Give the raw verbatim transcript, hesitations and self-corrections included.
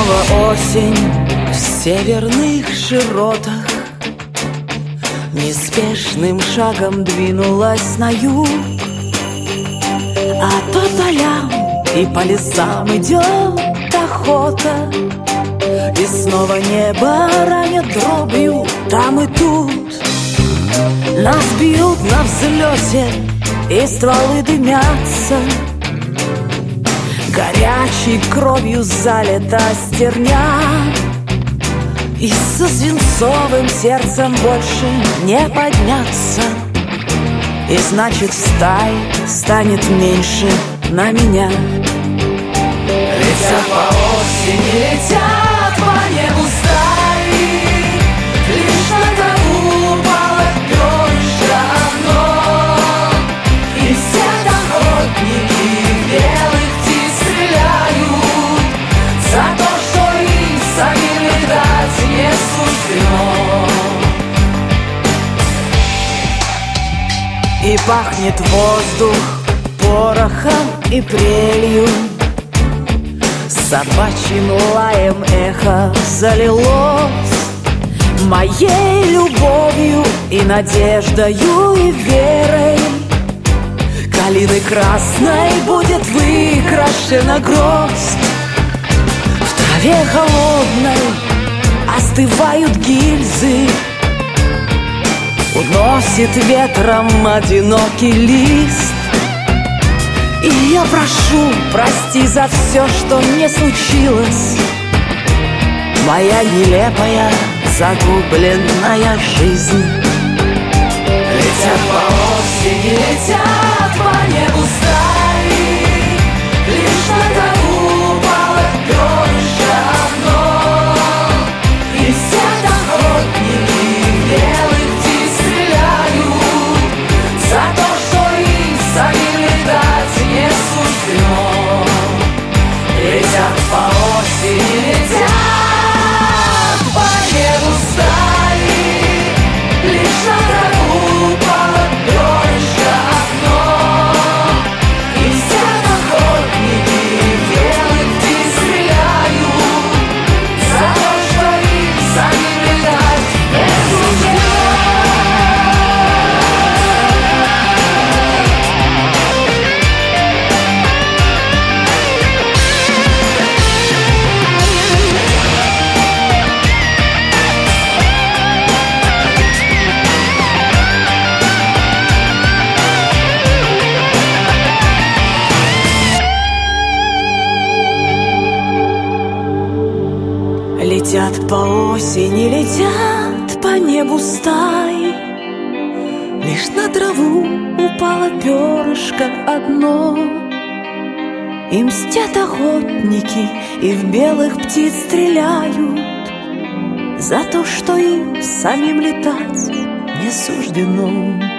Снова осень в северных широтах неспешным шагом двинулась на юг, а по полям и по лесам идет охота, и снова небо ранит дробью там и тут. Нас бьют на взлете, и стволы дымятся, горячей кровью залита стерня, и со свинцовым сердцем больше не подняться, и значит в стае станет меньше на меня. Летят по осени, летят по небу стаи, лишь на траву упало перышко одно, и все охотники белых птиц стреляют за то, что им самим летать не суждено. И пахнет воздух порохом и прелью, собачьим лаем эхо залилось моей любовью и надеждою и верой. Калиной красной будет выкрашена гроздь, в траве холодной остывают гильзы, уносит ветром одинокий лист. И я прошу, прости за все, что не случилось, моя нелепая загубленная жизнь. Летят по осени, летят по небу стаи, лишь на траву упало перышко одно, и все охотники белых птиц стреляют за то, что им самим летать не суждено. Летят по осени, летят по небу стаи, лишь на траву упало перышко одно, и все охотники белых птиц стреляют за то, что им самим летать не суждено. Летят по осени, летят по небу стаи, лишь на траву упало перышко одно, и мстят охотники, и в белых птиц стреляют за то, что им самим летать не суждено.